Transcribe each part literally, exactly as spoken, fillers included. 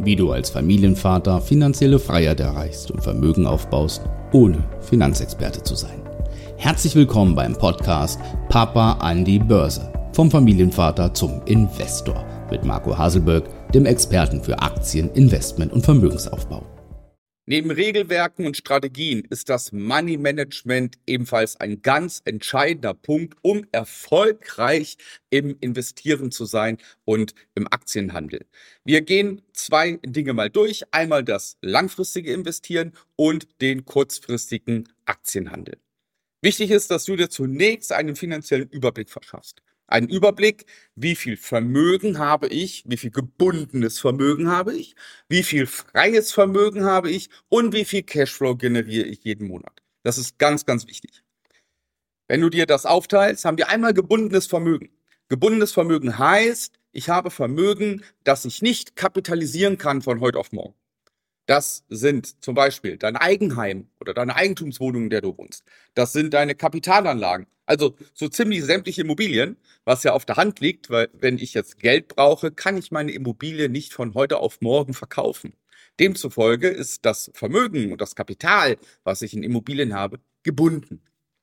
wie du als Familienvater finanzielle Freiheit erreichst und Vermögen aufbaust, ohne Finanzexperte zu sein. Herzlich willkommen beim Podcast Papa an die Börse. Vom Familienvater zum Investor mit Marco Haselberg, dem Experten für Aktien, Investment und Vermögensaufbau. Neben Regelwerken und Strategien ist das Money Management ebenfalls ein ganz entscheidender Punkt, um erfolgreich im Investieren zu sein und im Aktienhandel. Wir gehen zwei Dinge mal durch. Einmal das langfristige Investieren und den kurzfristigen Aktienhandel. Wichtig ist, dass du dir zunächst einen finanziellen Überblick verschaffst. Einen Überblick, wie viel Vermögen habe ich, wie viel gebundenes Vermögen habe ich, wie viel freies Vermögen habe ich und wie viel Cashflow generiere ich jeden Monat. Das ist ganz, ganz wichtig. Wenn du dir das aufteilst, haben wir einmal gebundenes Vermögen. Gebundenes Vermögen heißt, ich habe Vermögen, das ich nicht kapitalisieren kann von heute auf morgen. Das sind zum Beispiel dein Eigenheim oder deine Eigentumswohnung, in der du wohnst. Das sind deine Kapitalanlagen. Also so ziemlich sämtliche Immobilien, was ja auf der Hand liegt, weil wenn ich jetzt Geld brauche, kann ich meine Immobilie nicht von heute auf morgen verkaufen. Demzufolge ist das Vermögen und das Kapital, was ich in Immobilien habe, gebunden.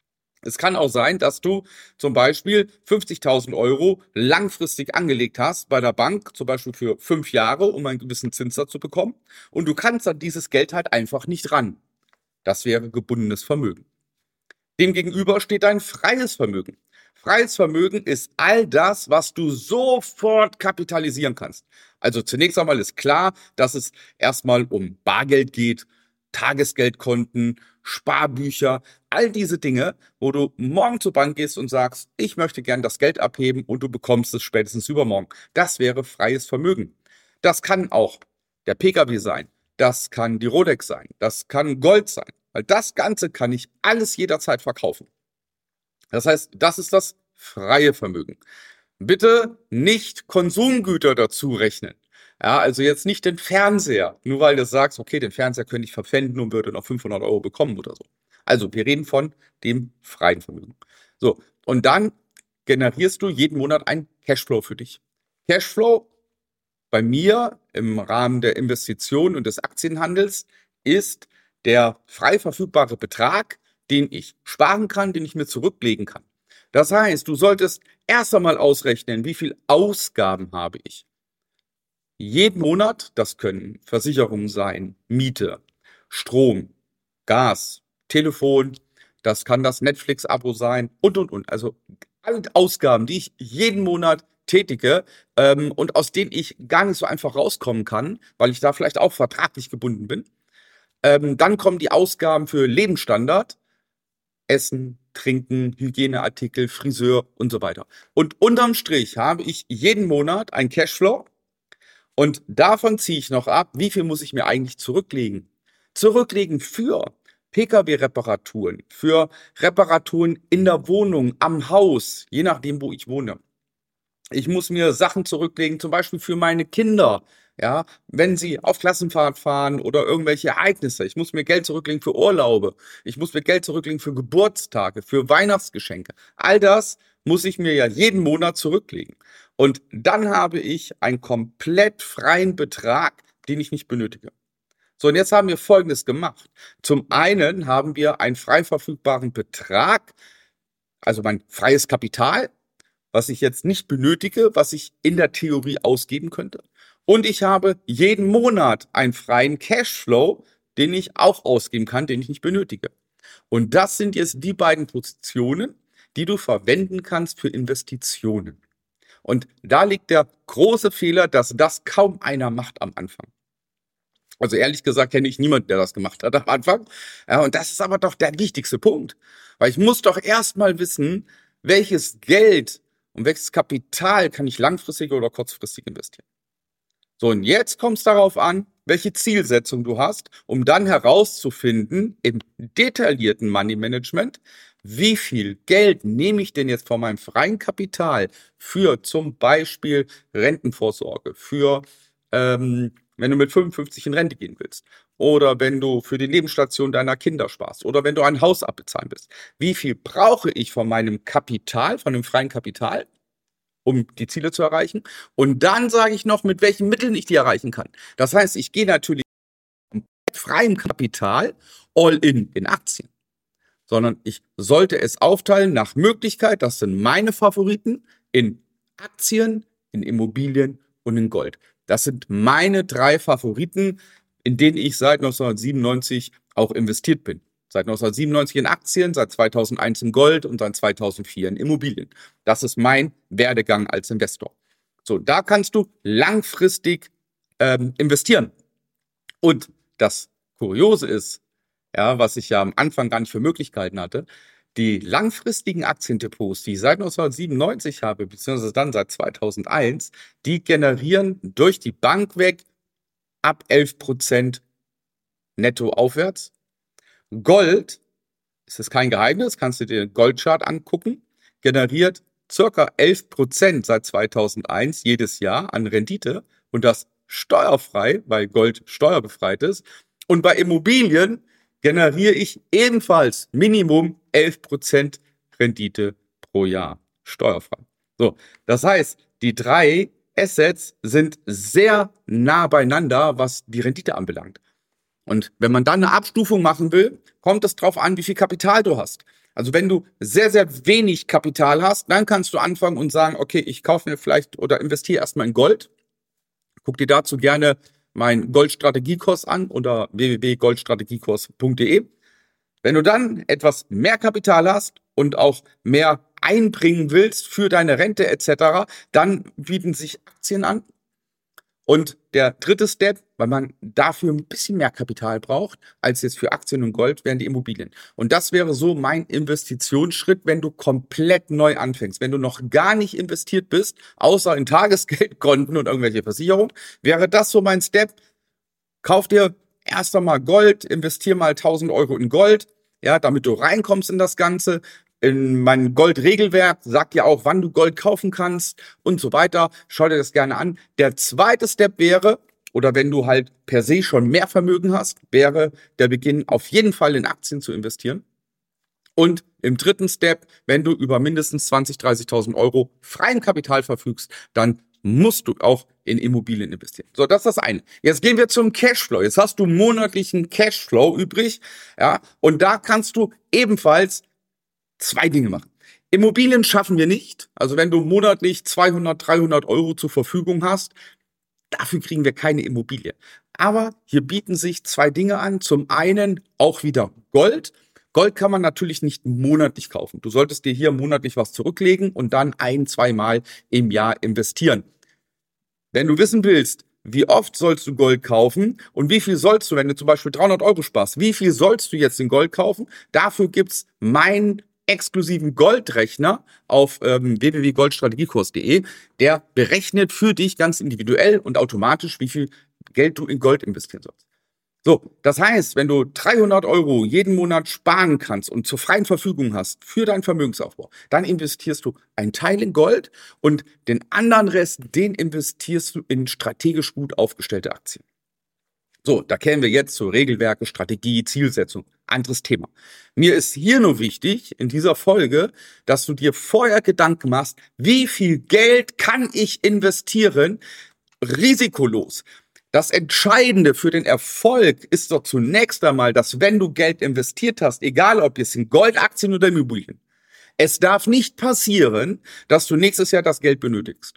Es kann auch sein, dass du zum Beispiel fünfzigtausend Euro langfristig angelegt hast bei der Bank, zum Beispiel für fünf Jahre, um einen gewissen Zinssatz zu bekommen. Und du kannst an dieses Geld halt einfach nicht ran. Das wäre gebundenes Vermögen. Demgegenüber steht ein freies Vermögen. Freies Vermögen ist all das, was du sofort kapitalisieren kannst. Also zunächst einmal ist klar, dass es erstmal um Bargeld geht, Tagesgeldkonten, Sparbücher, all diese Dinge, wo du morgen zur Bank gehst und sagst, ich möchte gern das Geld abheben und du bekommst es spätestens übermorgen. Das wäre freies Vermögen. Das kann auch der P K W sein, das kann die Rolex sein, das kann Gold sein, weil das Ganze kann ich alles jederzeit verkaufen. Das heißt, das ist das freie Vermögen. Bitte nicht Konsumgüter dazu rechnen. Ja, also jetzt nicht den Fernseher, nur weil du sagst, okay, den Fernseher könnte ich verpfänden und würde noch fünfhundert Euro bekommen oder so. Also wir reden von dem freien Vermögen. So, und dann generierst du jeden Monat ein Cashflow für dich. Cashflow bei mir im Rahmen der Investition und des Aktienhandels ist der frei verfügbare Betrag, den ich sparen kann, den ich mir zurücklegen kann. Das heißt, du solltest erst einmal ausrechnen, wie viel Ausgaben habe ich. Jeden Monat, das können Versicherungen sein, Miete, Strom, Gas, Telefon, das kann das Netflix-Abo sein und, und, und. Also alle Ausgaben, die ich jeden Monat tätige ähm, und aus denen ich gar nicht so einfach rauskommen kann, weil ich da vielleicht auch vertraglich gebunden bin. Ähm, dann kommen die Ausgaben für Lebensstandard, Essen, Trinken, Hygieneartikel, Friseur und so weiter. Und unterm Strich habe ich jeden Monat ein Cashflow. Und davon ziehe ich noch ab, wie viel muss ich mir eigentlich zurücklegen? Zurücklegen für P K W-Reparaturen, für Reparaturen in der Wohnung, am Haus, je nachdem, wo ich wohne. Ich muss mir Sachen zurücklegen, zum Beispiel für meine Kinder, ja, wenn sie auf Klassenfahrt fahren oder irgendwelche Ereignisse. Ich muss mir Geld zurücklegen für Urlaube. Ich muss mir Geld zurücklegen für Geburtstage, für Weihnachtsgeschenke. All das muss ich mir ja jeden Monat zurücklegen. Und dann habe ich einen komplett freien Betrag, den ich nicht benötige. So, und jetzt haben wir Folgendes gemacht. Zum einen haben wir einen frei verfügbaren Betrag, also mein freies Kapital, was ich jetzt nicht benötige, was ich in der Theorie ausgeben könnte. Und ich habe jeden Monat einen freien Cashflow, den ich auch ausgeben kann, den ich nicht benötige. Und das sind jetzt die beiden Positionen, die du verwenden kannst für Investitionen. Und da liegt der große Fehler, dass das kaum einer macht am Anfang. Also ehrlich gesagt kenne ich niemanden, der das gemacht hat am Anfang. Ja, und das ist aber doch der wichtigste Punkt. Weil ich muss doch erstmal wissen, welches Geld und welches Kapital kann ich langfristig oder kurzfristig investieren. So, und jetzt kommt es darauf an, welche Zielsetzung du hast, um dann herauszufinden im detaillierten Money Management, wie viel Geld nehme ich denn jetzt von meinem freien Kapital für zum Beispiel Rentenvorsorge, für ähm, wenn du mit fünfundfünfzig in Rente gehen willst oder wenn du für die Nebensstation deiner Kinder sparst oder wenn du ein Haus abbezahlen willst. Wie viel brauche ich von meinem Kapital, von dem freien Kapital, um die Ziele zu erreichen. Und dann sage ich noch, mit welchen Mitteln ich die erreichen kann. Das heißt, ich gehe natürlich mit freiem Kapital all in in Aktien, sondern ich sollte es aufteilen nach Möglichkeit, das sind meine Favoriten, in Aktien, in Immobilien und in Gold. Das sind meine drei Favoriten, in denen ich seit neunzehnhundertsiebenundneunzig auch investiert bin. Seit neunzehnhundertsiebenundneunzig in Aktien, seit zweitausendeins in Gold und seit zweitausendvier in Immobilien. Das ist mein Werdegang als Investor. So, da kannst du langfristig ähm, investieren. Und das Kuriose ist, ja, was ich ja am Anfang gar nicht für Möglichkeiten hatte, die langfristigen Aktiendepots, die ich seit neunzehnhundertsiebenundneunzig habe, beziehungsweise dann seit zweitausendeins, die generieren durch die Bank weg ab elf Prozent netto aufwärts. Gold, ist das kein Geheimnis, kannst du dir den Goldchart angucken, generiert circa elf Prozent seit zweitausendeins jedes Jahr an Rendite und das steuerfrei, weil Gold steuerbefreit ist. Und bei Immobilien generiere ich ebenfalls Minimum elf Prozent Rendite pro Jahr, steuerfrei. So, das heißt, die drei Assets sind sehr nah beieinander, was die Rendite anbelangt. Und wenn man dann eine Abstufung machen will, kommt es darauf an, wie viel Kapital du hast. Also wenn du sehr, sehr wenig Kapital hast, dann kannst du anfangen und sagen, okay, ich kaufe mir vielleicht oder investiere erstmal in Gold. Guck dir dazu gerne meinen Goldstrategiekurs an unter w w w punkt goldstrategiekurs punkt d e. Wenn du dann etwas mehr Kapital hast und auch mehr einbringen willst für deine Rente et cetera, dann bieten sich Aktien an. Und der dritte Step, weil man dafür ein bisschen mehr Kapital braucht, als jetzt für Aktien und Gold, wären die Immobilien. Und das wäre so mein Investitionsschritt, wenn du komplett neu anfängst. Wenn du noch gar nicht investiert bist, außer in Tagesgeldkonten und irgendwelche Versicherungen, wäre das so mein Step. Kauf dir erst einmal Gold, investier mal tausend Euro in Gold, ja, damit du reinkommst in das Ganze. In meinem Goldregelwerk sagt ja auch, wann du Gold kaufen kannst und so weiter. Schau dir das gerne an. Der zweite Step wäre, oder wenn du halt per se schon mehr Vermögen hast, wäre der Beginn auf jeden Fall in Aktien zu investieren. Und im dritten Step, wenn du über mindestens zwanzigtausend, dreißigtausend Euro freien Kapital verfügst, dann musst du auch in Immobilien investieren. So, das ist das eine. Jetzt gehen wir zum Cashflow. Jetzt hast du monatlichen Cashflow übrig, ja, und da kannst du ebenfalls zwei Dinge machen. Immobilien schaffen wir nicht. Also wenn du monatlich zweihundert, dreihundert Euro zur Verfügung hast, dafür kriegen wir keine Immobilie. Aber hier bieten sich zwei Dinge an. Zum einen auch wieder Gold. Gold kann man natürlich nicht monatlich kaufen. Du solltest dir hier monatlich was zurücklegen und dann ein-, zweimal im Jahr investieren. Wenn du wissen willst, wie oft sollst du Gold kaufen und wie viel sollst du, wenn du zum Beispiel dreihundert Euro sparst, wie viel sollst du jetzt in Gold kaufen? Dafür gibt's mein exklusiven Goldrechner auf ähm, w w w punkt goldstrategiekurs punkt d e. Der berechnet für dich ganz individuell und automatisch, wie viel Geld du in Gold investieren sollst. So, das heißt, wenn du dreihundert Euro jeden Monat sparen kannst und zur freien Verfügung hast für deinen Vermögensaufbau, dann investierst du einen Teil in Gold und den anderen Rest, den investierst du in strategisch gut aufgestellte Aktien. So, da kämen wir jetzt zu Regelwerke, Strategie, Zielsetzung. Anderes Thema. Mir ist hier nur wichtig, in dieser Folge, dass du dir vorher Gedanken machst, wie viel Geld kann ich investieren, risikolos. Das Entscheidende für den Erfolg ist doch zunächst einmal, dass wenn du Geld investiert hast, egal ob es in Gold, Aktien oder Immobilien, es darf nicht passieren, dass du nächstes Jahr das Geld benötigst.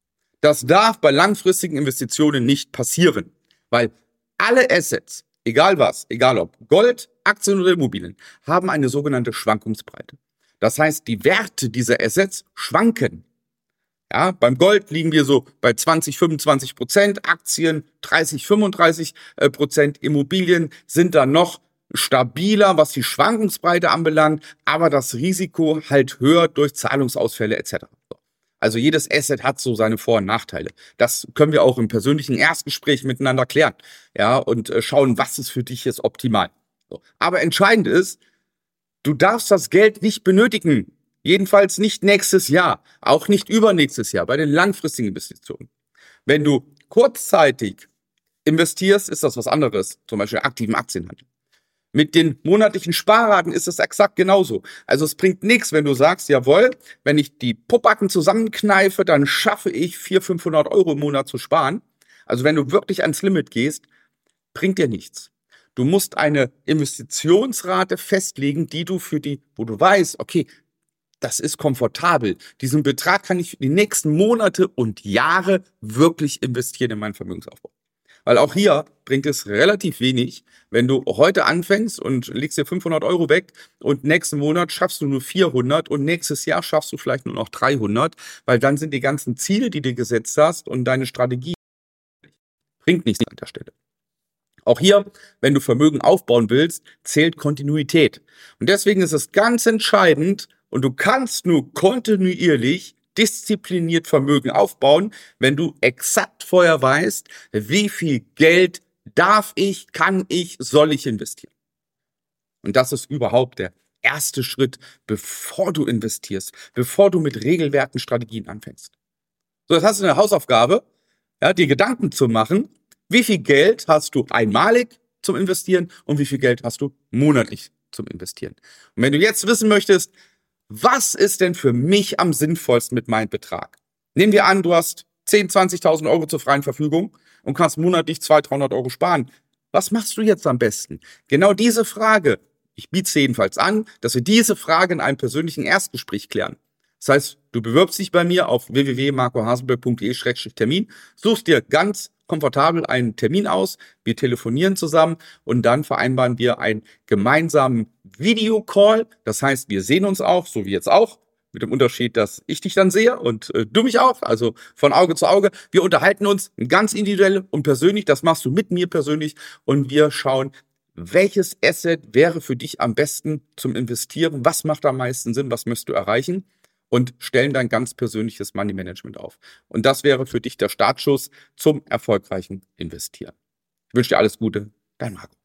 Das darf bei langfristigen Investitionen nicht passieren, weil alle Assets, egal was, egal ob Gold, Aktien oder Immobilien, haben eine sogenannte Schwankungsbreite. Das heißt, die Werte dieser Assets schwanken. Ja, beim Gold liegen wir so bei zwanzig, fünfundzwanzig Prozent, Aktien dreißig, fünfunddreißig Prozent, Immobilien sind da noch stabiler, was die Schwankungsbreite anbelangt, aber das Risiko halt höher durch Zahlungsausfälle et cetera. Also jedes Asset hat so seine Vor- und Nachteile. Das können wir auch im persönlichen Erstgespräch miteinander klären, ja, und äh, schauen, was ist für dich jetzt optimal. So. Aber entscheidend ist, du darfst das Geld nicht benötigen. Jedenfalls nicht nächstes Jahr, auch nicht übernächstes Jahr, bei den langfristigen Investitionen. Wenn du kurzzeitig investierst, ist das was anderes, zum Beispiel aktiven Aktienhandel. Mit den monatlichen Sparraten ist es exakt genauso. Also es bringt nichts, wenn du sagst, jawohl, wenn ich die Popacken zusammenkneife, dann schaffe ich vierhundert, fünfhundert Euro im Monat zu sparen. Also wenn du wirklich ans Limit gehst, bringt dir nichts. Du musst eine Investitionsrate festlegen, die du für die, wo du weißt, okay, das ist komfortabel. Diesen Betrag kann ich für die nächsten Monate und Jahre wirklich investieren in meinen Vermögensaufbau. Weil auch hier bringt es relativ wenig, wenn du heute anfängst und legst dir fünfhundert Euro weg und nächsten Monat schaffst du nur vierhundert und nächstes Jahr schaffst du vielleicht nur noch dreihundert, weil dann sind die ganzen Ziele, die du gesetzt hast und deine Strategie bringt nichts an der Stelle. Auch hier, wenn du Vermögen aufbauen willst, zählt Kontinuität. Und deswegen ist es ganz entscheidend und du kannst nur kontinuierlich diszipliniert Vermögen aufbauen, wenn du exakt vorher weißt, wie viel Geld darf ich, kann ich, soll ich investieren. Und das ist überhaupt der erste Schritt, bevor du investierst, bevor du mit Regelwerken, Strategien anfängst. So, jetzt hast du eine Hausaufgabe, ja, dir Gedanken zu machen, wie viel Geld hast du einmalig zum Investieren und wie viel Geld hast du monatlich zum Investieren. Und wenn du jetzt wissen möchtest, was ist denn für mich am sinnvollsten mit meinem Betrag? Nehmen wir an, du hast zehntausend, zwanzigtausend Euro zur freien Verfügung und kannst monatlich zweihundert, dreihundert Euro sparen. Was machst du jetzt am besten? Genau diese Frage, ich biete es jedenfalls an, dass wir diese Frage in einem persönlichen Erstgespräch klären. Das heißt, du bewirbst dich bei mir auf w w w punkt marco hasenberg punkt de Schrägstrich Termin, suchst dir ganz komfortabel einen Termin aus, wir telefonieren zusammen und dann vereinbaren wir einen gemeinsamen Videocall. Das heißt, wir sehen uns auch, so wie jetzt auch, mit dem Unterschied, dass ich dich dann sehe und äh, du mich auch, also von Auge zu Auge. Wir unterhalten uns ganz individuell und persönlich, das machst du mit mir persönlich und wir schauen, welches Asset wäre für dich am besten zum Investieren, was macht am meisten Sinn, was möchtest du erreichen? Und stellen dein ganz persönliches Money Management auf. Und das wäre für dich der Startschuss zum erfolgreichen Investieren. Ich wünsche dir alles Gute, dein Marco.